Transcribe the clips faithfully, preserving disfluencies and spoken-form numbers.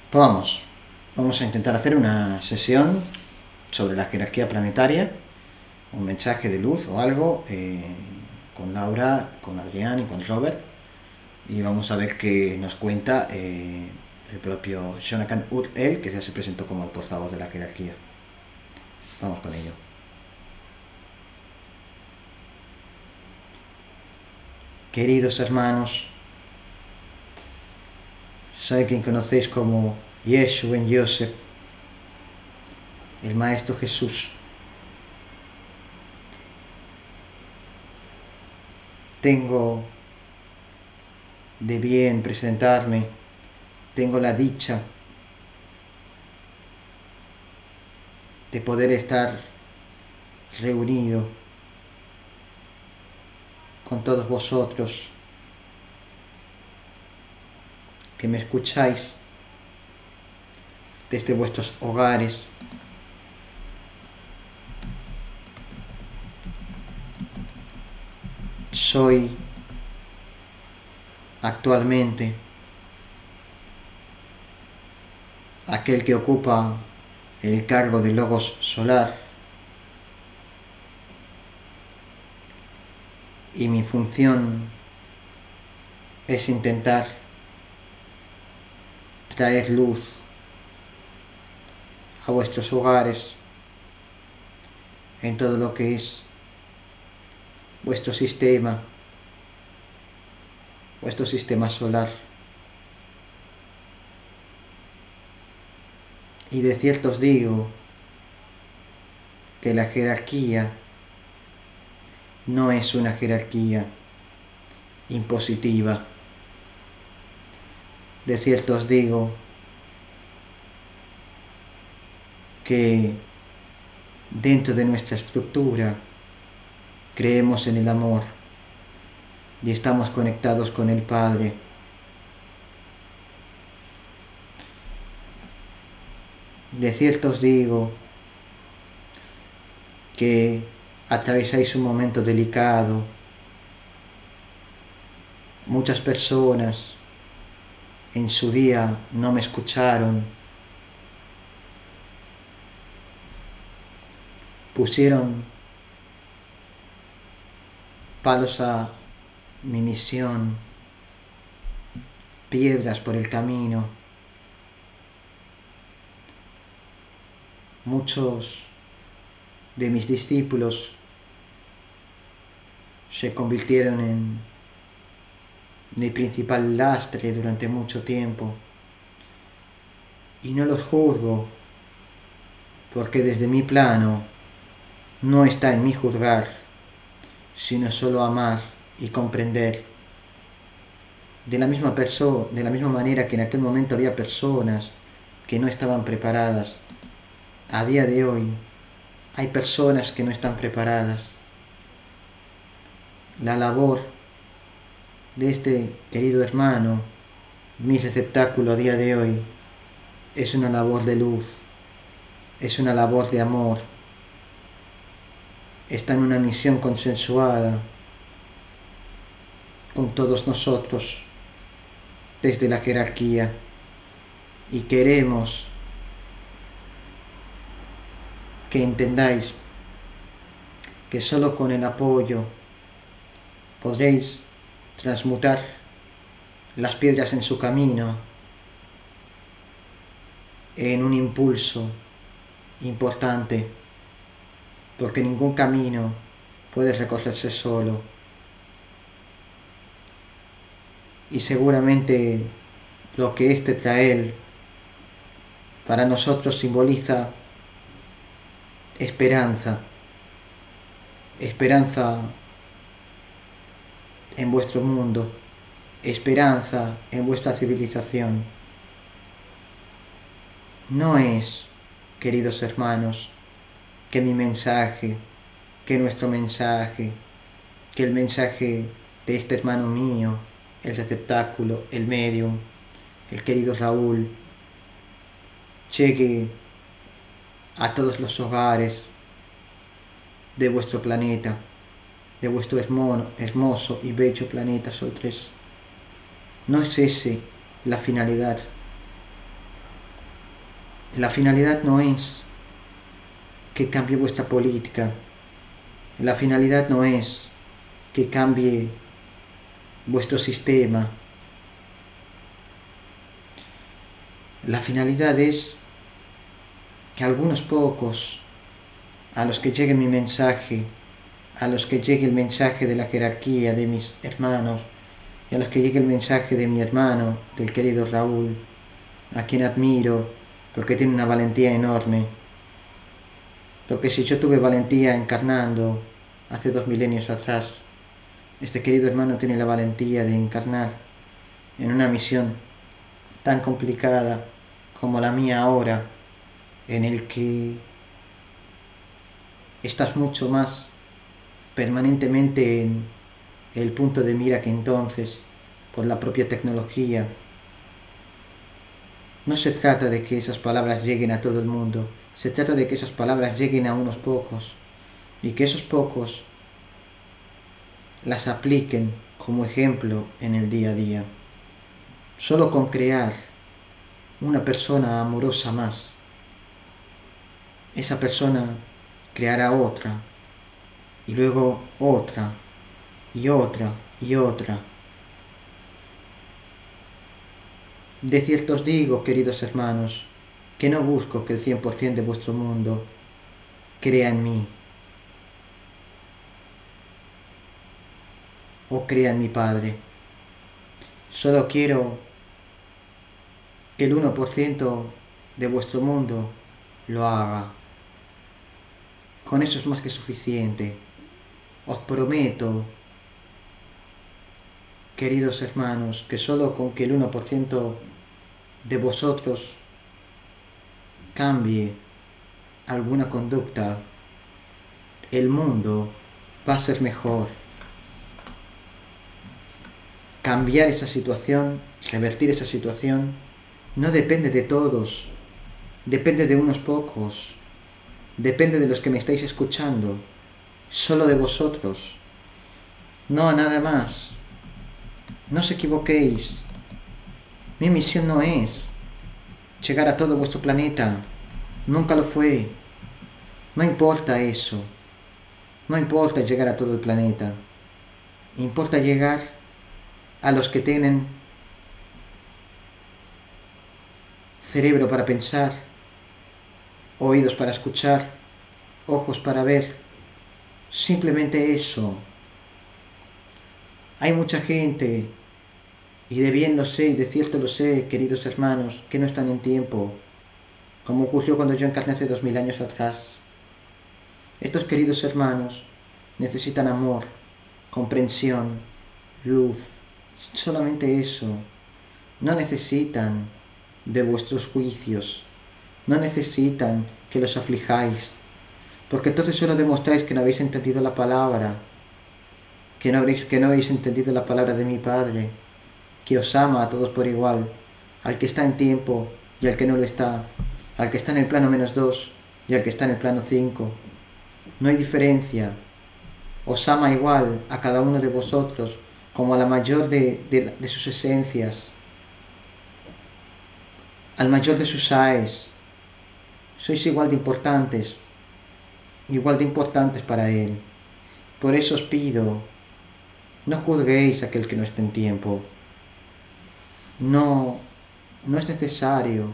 Pues vamos, vamos a intentar hacer una sesión sobre la jerarquía planetaria, un mensaje de luz o algo, eh, con Laura, con Adrián y con Robert, y vamos a ver qué nos cuenta eh, el propio Jonathan Ur-El, que ya se presentó como el portavoz de la jerarquía. Vamos con ello. Queridos hermanos, soy quien conocéis como Yeshua ben Yosef, el Maestro Jesús. Tengo de bien presentarme, tengo la dicha de poder estar reunido con todos vosotros que me escucháis desde vuestros hogares, soy actualmente aquel que ocupa el cargo de Logos Solar, y mi función es intentar traer luz a vuestros hogares en todo lo que es vuestro sistema, vuestro sistema solar. Y de cierto os digo que la jerarquía no es una jerarquía impositiva. De cierto os digo que dentro de nuestra estructura creemos en el amor y estamos conectados con el Padre. De cierto os digo que atravesáis un momento delicado. Muchas personas en su día no me escucharon, pusieron palos a mi misión, piedras por el camino. Muchos de mis discípulos se convirtieron en mi principal lastre durante mucho tiempo, y no los juzgo, porque desde mi plano no está en mí juzgar, sino solo amar y comprender. De la misma perso- de la misma manera que en aquel momento había personas que no estaban preparadas, a día de hoy hay personas que no están preparadas. La labor de este querido hermano, mi receptáculo a día de hoy, es una labor de luz, es una labor de amor. Está en una misión consensuada con todos nosotros desde la jerarquía, y queremos que entendáis que solo con el apoyo podréis transmutar las piedras en su camino en un impulso importante, porque ningún camino puede recorrerse solo. Y seguramente lo que este trae para nosotros simboliza esperanza, esperanza en vuestro mundo, esperanza en vuestra civilización. No es, queridos hermanos, que mi mensaje, que nuestro mensaje, que el mensaje de este hermano mío, el receptáculo, el medium, el querido Raúl, llegue a todos los hogares de vuestro planeta, de vuestro hermoso y bello planeta Sol tres. No es ese la finalidad. La finalidad no es que cambie vuestra política. La finalidad no es que cambie vuestro sistema. La finalidad es que algunos pocos, a los que llegue mi mensaje, a los que llegue el mensaje de la jerarquía de mis hermanos, y a los que llegue el mensaje de mi hermano, del querido Raúl, a quien admiro, porque tiene una valentía enorme. Porque si yo tuve valentía encarnando hace dos milenios atrás, este querido hermano tiene la valentía de encarnar en una misión tan complicada como la mía ahora, en el que estás mucho más permanentemente en el punto de mira que entonces, por la propia tecnología. No se trata de que esas palabras lleguen a todo el mundo, se trata de que esas palabras lleguen a unos pocos y que esos pocos las apliquen como ejemplo en el día a día. Solo con crear una persona amorosa más, esa persona creará otra, y luego otra, y otra, y otra. De cierto os digo, queridos hermanos, que no busco que el cien por ciento de vuestro mundo crea en mí, o crea en mi Padre. Solo quiero que el uno por ciento de vuestro mundo lo haga. Con eso es más que suficiente. Os prometo, queridos hermanos, que solo con que el uno por ciento de vosotros cambie alguna conducta, el mundo va a ser mejor. Cambiar esa situación, revertir esa situación, no depende de todos, depende de unos pocos, depende de los que me estáis escuchando, solo de vosotros, no a nada más. No os equivoquéis, mi misión no es llegar a todo vuestro planeta, nunca lo fue, no importa eso, no importa llegar a todo el planeta, importa llegar a los que tienen cerebro para pensar, oídos para escuchar, ojos para ver, simplemente eso. Hay mucha gente, y de bien lo sé, y de cierto lo sé, queridos hermanos, que no están en tiempo, como ocurrió cuando yo encarné hace dos mil años atrás. Estos queridos hermanos necesitan amor, comprensión, luz, solamente eso. No necesitan de vuestros juicios, no necesitan que los aflijáis, porque entonces solo demostráis que no habéis entendido la palabra, que no habéis, que no habéis entendido la palabra de mi Padre, que os ama a todos por igual, al que está en tiempo y al que no lo está, al que está en el plano menos dos y al que está en el plano cinco. No hay diferencia. Os ama igual a cada uno de vosotros como a la mayor de, de, de sus esencias, al mayor de sus aes. Sois igual de importantes, igual de importantes para Él. Por eso os pido, no juzguéis a aquel que no esté en tiempo. No, no es necesario.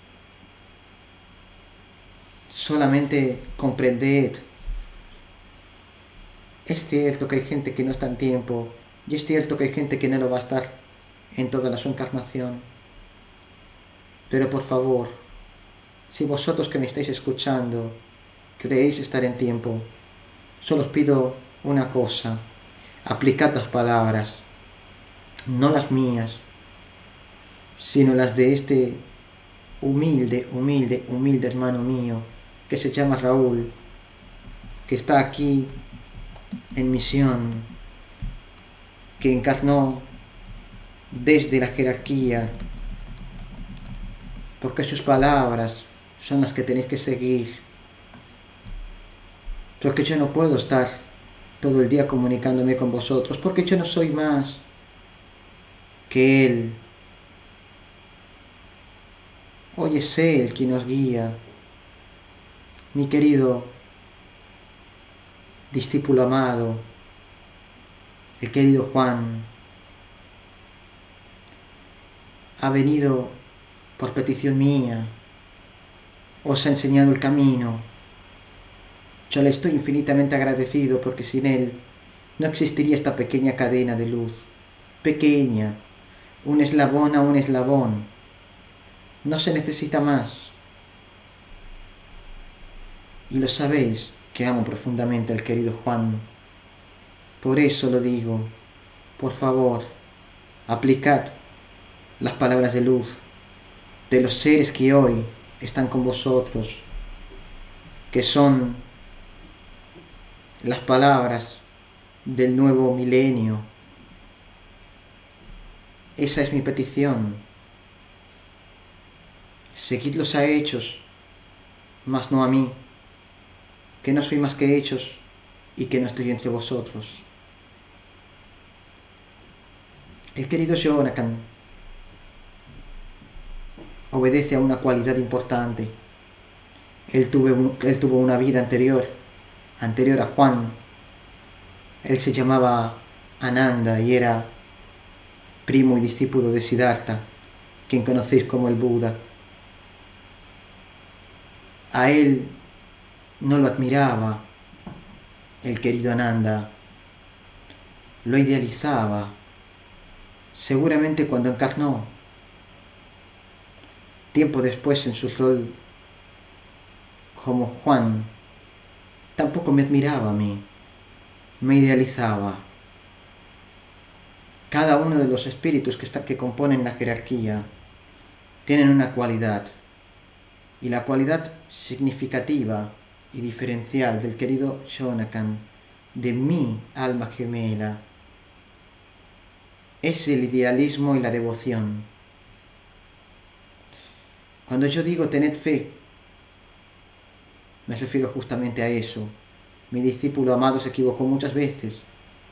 Solamente comprended. Es cierto que hay gente que no está en tiempo, y es cierto que hay gente que no lo va a estar en toda la su encarnación. Pero por favor, si vosotros que me estáis escuchando creéis estar en tiempo, solo os pido una cosa: aplicad las palabras, no las mías, sino las de este humilde, humilde, humilde hermano mío, que se llama Raúl, que está aquí en misión, que encarnó desde la jerarquía, porque sus palabras son las que tenéis que seguir, porque yo no puedo estar todo el día comunicándome con vosotros, porque yo no soy más que Él. Hoy es Él quien nos guía. Mi querido discípulo amado, el querido Juan, ha venido por petición mía, os ha enseñado el camino. Yo le estoy infinitamente agradecido porque sin Él no existiría esta pequeña cadena de luz. Pequeña, un eslabón a un eslabón. No se necesita más. Y lo sabéis que amo profundamente al querido Juan. Por eso lo digo. Por favor, aplicad las palabras de luz de los seres que hoy están con vosotros, que son las palabras del nuevo milenio. Esa es mi petición. Seguidlos a hechos, mas no a mí, que no soy más que hechos y que no estoy entre vosotros. El querido Jonathan obedece a una cualidad importante. Él tuvo, un, él tuvo una vida anterior, anterior a Juan. Él se llamaba Ananda y era primo y discípulo de Siddhartha, quien conocéis como el Buda. A él no lo admiraba el querido Ananda, lo idealizaba. Seguramente cuando encarnó, tiempo después en su rol como Juan, tampoco me admiraba a mí, me idealizaba. Cada uno de los espíritus que, está, que componen la jerarquía tienen una cualidad, y la cualidad significativa y diferencial del querido Jonathan, de mi alma gemela, es el idealismo y la devoción. Cuando yo digo tened fe, me refiero justamente a eso. Mi discípulo amado se equivocó muchas veces,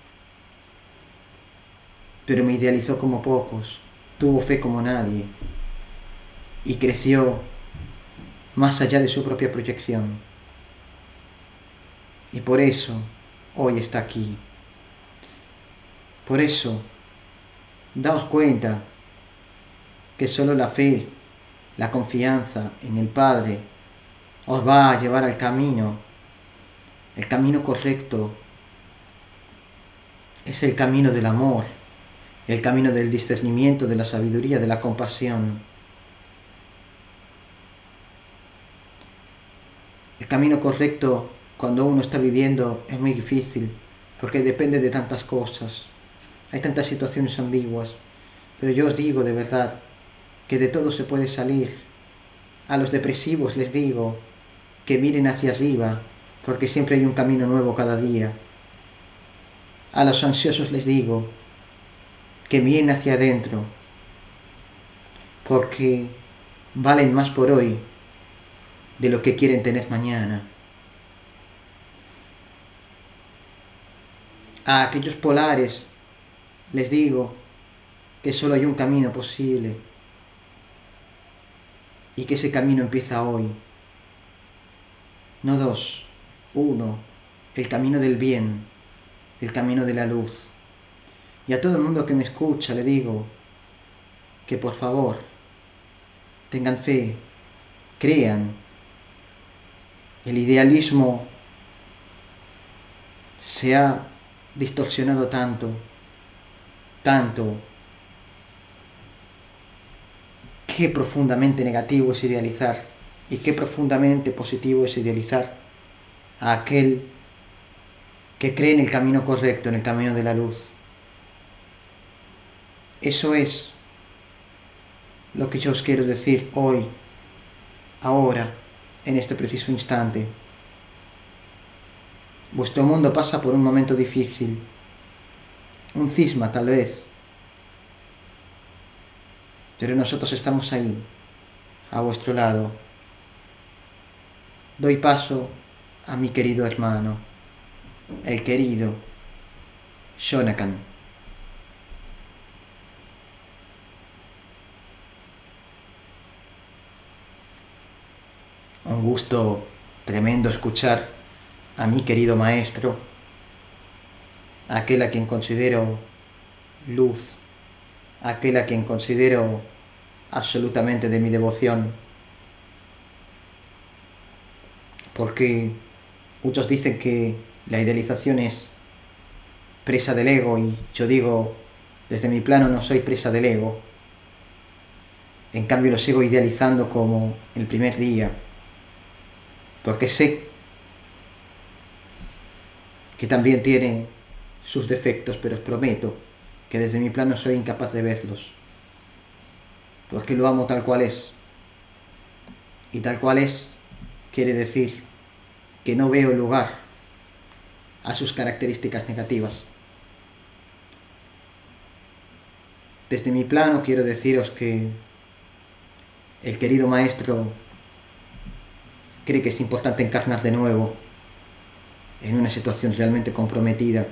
pero me idealizó como pocos, tuvo fe como nadie, y creció más allá de su propia proyección. Y por eso hoy está aquí. Por eso, daos cuenta que solo la fe, la confianza en el Padre os va a llevar al camino. El camino correcto es el camino del amor, el camino del discernimiento, de la sabiduría, de la compasión. El camino correcto cuando uno está viviendo es muy difícil porque depende de tantas cosas. Hay tantas situaciones ambiguas, pero yo os digo de verdad que de todo se puede salir. A los depresivos les digo que miren hacia arriba, porque siempre hay un camino nuevo cada día. A los ansiosos les digo que miren hacia adentro, porque valen más por hoy de lo que quieren tener mañana. A aquellos polares les digo que solo hay un camino posible y que ese camino empieza hoy. No dos, uno, el camino del bien, el camino de la luz. Y a todo el mundo que me escucha le digo que por favor tengan fe, crean. El idealismo se ha distorsionado tanto, tanto. Qué profundamente negativo es idealizar y qué profundamente positivo es idealizar a aquel que cree en el camino correcto, en el camino de la luz. Eso es lo que yo os quiero decir hoy, ahora, en este preciso instante. Vuestro mundo pasa por un momento difícil, un cisma tal vez, pero nosotros estamos ahí, a vuestro lado. Doy paso a mi querido hermano, el querido Jonathan. Un gusto tremendo escuchar a mi querido maestro, aquel a quien considero luz, aquel a quien considero absolutamente de mi devoción, porque muchos dicen que la idealización es presa del ego, y yo digo, desde mi plano no soy presa del ego. En cambio lo sigo idealizando como el primer día, porque sé que también tiene sus defectos, pero os prometo que desde mi plano soy incapaz de verlos, porque lo amo tal cual es. Y tal cual es quiere decir que no veo lugar a sus características negativas. Desde mi plano quiero deciros que el querido maestro cree que es importante encarnar de nuevo en una situación realmente comprometida.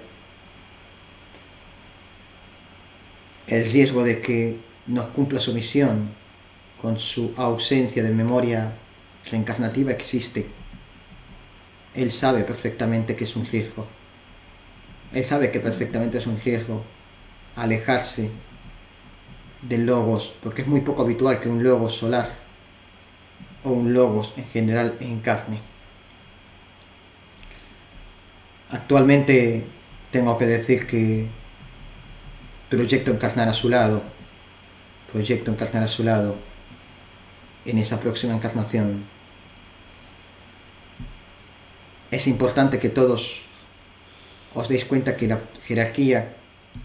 El riesgo de que no cumpla su misión con su ausencia de memoria reencarnativa existe. Él sabe perfectamente que es un riesgo. Él sabe que perfectamente es un riesgo alejarse del logos, porque es muy poco habitual que un logos solar o un logos en general encarne. Actualmente tengo que decir que proyecto encarnar a su lado, proyecto encarnar a su lado en esa próxima encarnación. Es importante que todos os deis cuenta que la jerarquía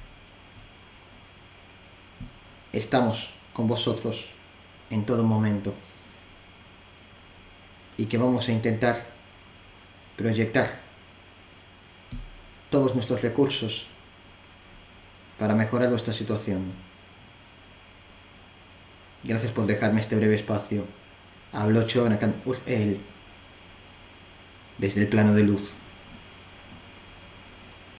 estamos con vosotros en todo momento y que vamos a intentar proyectar todos nuestros recursos para mejorar vuestra situación. Gracias por dejarme este breve espacio. Habló Chonakan Ur-El desde el plano de luz.